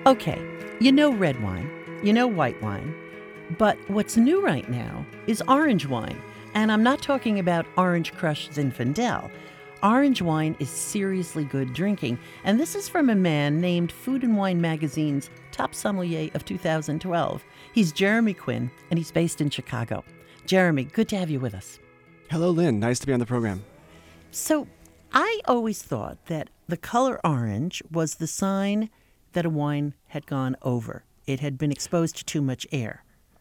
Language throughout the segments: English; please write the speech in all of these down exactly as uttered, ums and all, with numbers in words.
Okay, you know red wine, you know white wine, but what's new right now is orange wine. And I'm not talking about Orange Crush Zinfandel. Orange wine is seriously good drinking, and this is from a man named Food and Wine Magazine's top sommelier of two thousand twelve. He's Jeremy Quinn, and he's based in Chicago. Jeremy, good to have you with us. Hello, Lynn. Nice to be on the program. So, I always thought that the color orange was the sign that a wine had gone over. It had been exposed to too much air.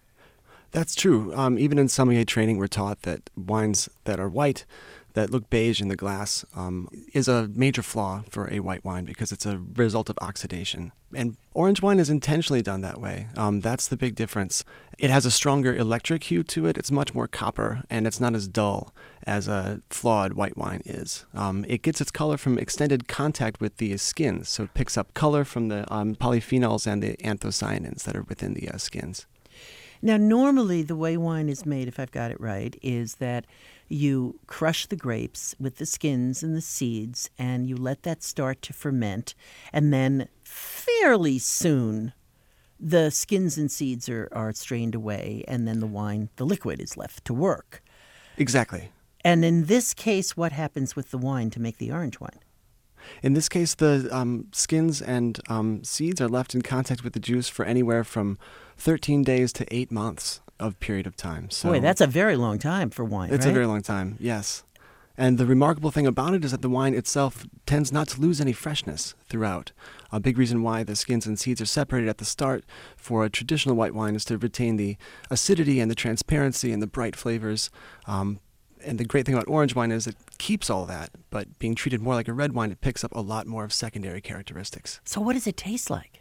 That's true. Um, even in sommelier training, we're taught that wines that are white, that look beige in the glass, um, is a major flaw for a white wine because it's a result of oxidation. And orange wine is intentionally done that way. Um, that's the big difference. It has a stronger electric hue to it. It's much more copper, and it's not as dull as a flawed white wine is. Um, it gets its color from extended contact with the skins, so it picks up color from the um, polyphenols and the anthocyanins that are within the uh, skins. Now, normally the way wine is made, if I've got it right, is that you crush the grapes with the skins and the seeds, and you let that start to ferment, and then fairly soon the skins and seeds are, are strained away, and then the wine, the liquid, is left to work. Exactly. And in this case, what happens with the wine to make the orange wine? In this case, the um, skins and um, seeds are left in contact with the juice for anywhere from thirteen days to eight months of period of time. So Boy, that's a very long time for wine, It's right? a very long time, yes. And the remarkable thing about it is that the wine itself tends not to lose any freshness throughout. A big reason why the skins and seeds are separated at the start for a traditional white wine is to retain the acidity and the transparency and the bright flavors. Um, And the great thing about orange wine is it keeps all that, but being treated more like a red wine, it picks up a lot more of secondary characteristics. So what does it taste like?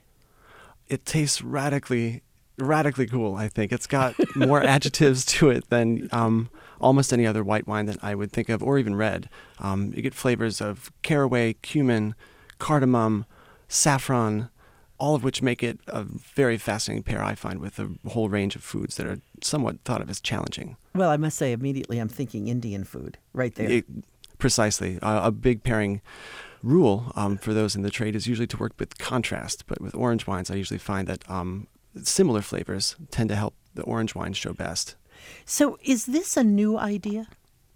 It tastes radically, radically cool, I think. It's got more adjectives to it than um, almost any other white wine that I would think of, or even red. Um, you get flavors of caraway, cumin, cardamom, saffron, all of which make it a very fascinating pair, I find, with a whole range of foods that are somewhat thought of as challenging. Well, I must say, immediately I'm thinking Indian food right there. It, precisely. Uh, a big pairing rule um, for those in the trade is usually to work with contrast, but with orange wines, I usually find that um, similar flavors tend to help the orange wine show best. So is this a new idea?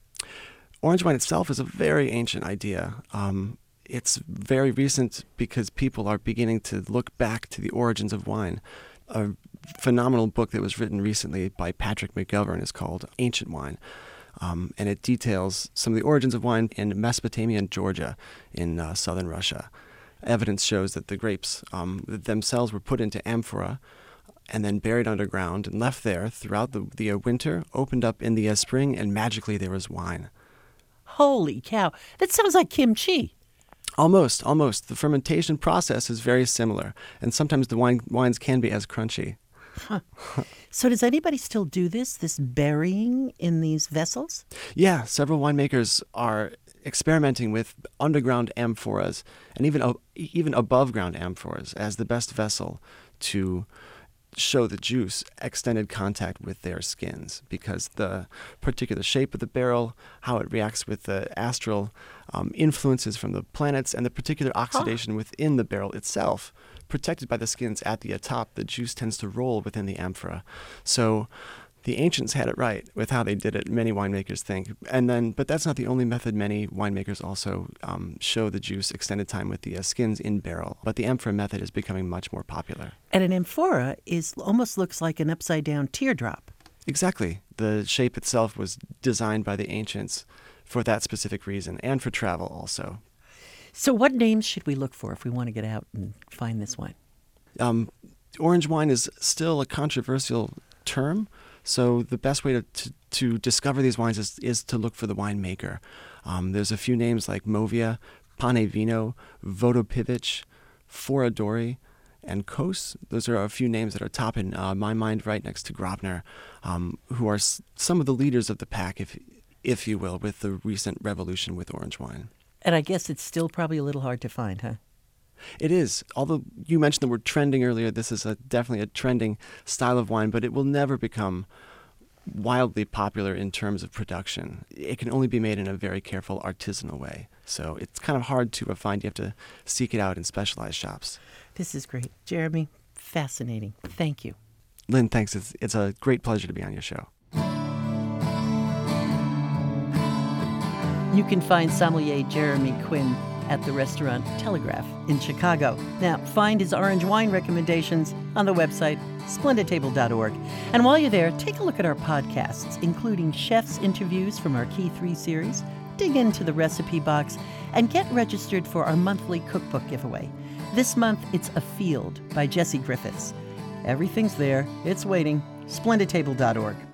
Orange wine itself is a very ancient idea. Um, It's very recent because people are beginning to look back to the origins of wine. A phenomenal book that was written recently by Patrick McGovern is called Ancient Wine, um, and it details some of the origins of wine in Mesopotamia and Georgia in uh, southern Russia. Evidence shows that the grapes um, themselves were put into amphora and then buried underground and left there throughout the, the uh, winter, opened up in the uh, spring, and magically there was wine. Holy cow. That sounds like kimchi. Almost, almost. The fermentation process is very similar, and sometimes the wine, wines can be as crunchy. Huh. So does anybody still do this, this burying in these vessels? Yeah, several winemakers are experimenting with underground amphoras and even uh, even above ground amphoras as the best vessel to show the juice extended contact with their skins, because the particular shape of the barrel, how it reacts with the astral um, influences from the planets, and the particular oxidation huh. within the barrel itself, protected by the skins at the top, the juice tends to roll within the amphora. So the ancients had it right with how they did it, many winemakers think. And then, but that's not the only method. Many winemakers also um, show the juice extended time with the uh, skins in barrel. But the amphora method is becoming much more popular. And an amphora is almost looks like an upside-down teardrop. Exactly. The shape itself was designed by the ancients for that specific reason, and for travel also. So what names should we look for if we want to get out and find this wine? Um, orange wine is still a controversial term. So the best way to, to, to discover these wines is, is to look for the winemaker. Um, there's a few names like Movia, Pane Vino, Vodopivich, Foradori, and Kos. Those are a few names that are top in uh, my mind, right next to Grobner, um, who are s- some of the leaders of the pack, if if you will, with the recent revolution with orange wine. And I guess it's still probably a little hard to find, huh? It is. Although you mentioned the word trending earlier, this is a, definitely a trending style of wine, but it will never become wildly popular in terms of production. It can only be made in a very careful artisanal way. So it's kind of hard to find. You have to seek it out in specialized shops. This is great. Jeremy, fascinating. Thank you. Lynn, thanks. It's, it's a great pleasure to be on your show. You can find sommelier Jeremy Quinn at the restaurant Telegraph in Chicago. Now, find his orange wine recommendations on the website splendid table dot org. And while you're there, take a look at our podcasts, including chefs' interviews from our Key three series, dig into the recipe box, and get registered for our monthly cookbook giveaway. This month, it's A Field by Jesse Griffiths. Everything's there. It's waiting. splendid table dot org.